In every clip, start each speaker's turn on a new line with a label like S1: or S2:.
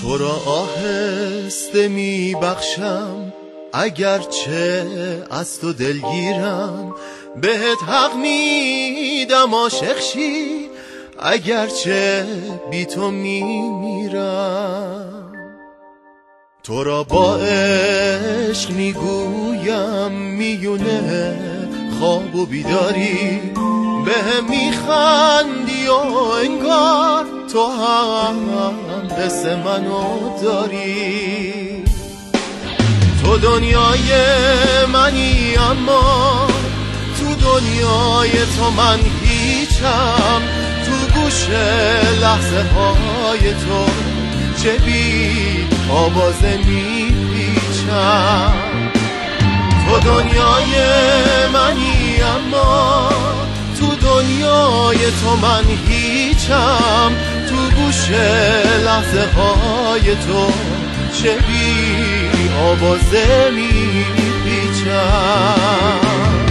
S1: تو را آهسته می بخشم، اگرچه از تو دلگیرم. بهت حق میدم عاشق شی، اگرچه بی تو میمیرم. تو را با عشق میگویم میونه خواب و بیداری، بهم میخندی و انگار تو هم حس منو داری. تو دنیای منی اما تو دنیای تو من هیچم. تو گوش لحظه های تو چه بی آوازه میپیچم. تو دنیای منی اما تو دنیای تو من هیچم. تو گوش لحظه های تو چه بی آوازه میپیچم.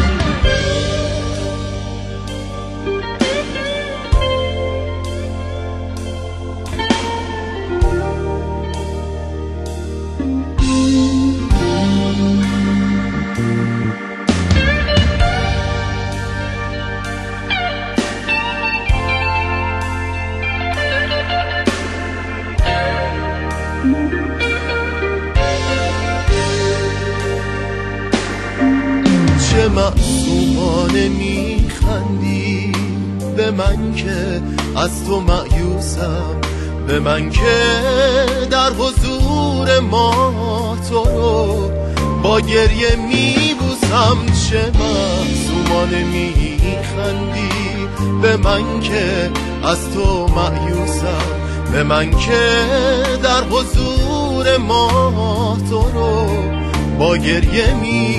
S1: چه معصومانه میخندی به من که از تو مایوسم، به من که در حضور ما تو رو با گریه میبوسم. چه معصومانه میخندی به من که از تو مایوسم، به من که در حضور ما تو رو با گریه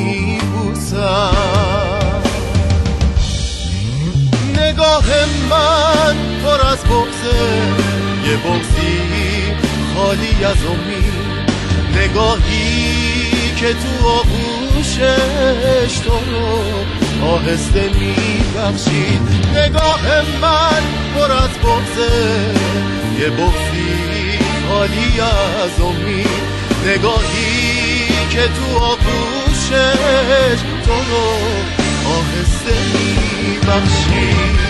S1: میبوسم. نگاه من پر از بغضه، یه بغضی خالی از امید، نگاهی که تو آغوشش تو رو آهسته میبخشید. نگاه من پر از بغضه، یه بغضی خالی از امید، نگاهی که تو آغوشش تو رو آهسته میبخشید.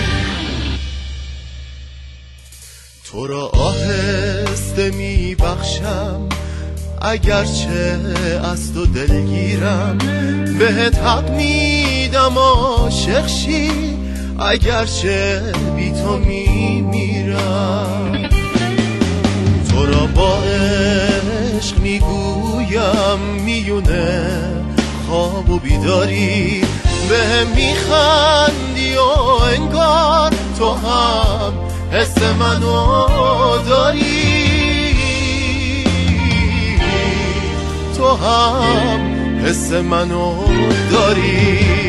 S1: تو را آهسته میبخشم، اگرچه از تو دلگیرم. بهت حق میدم عاشق شی، اگرچه بی تو میمیرم. تو را با عشق میگویم میونه خواب و بیداری، بهم میخندی و انگار تو هم حس منو داری. تو هم حس منو داری.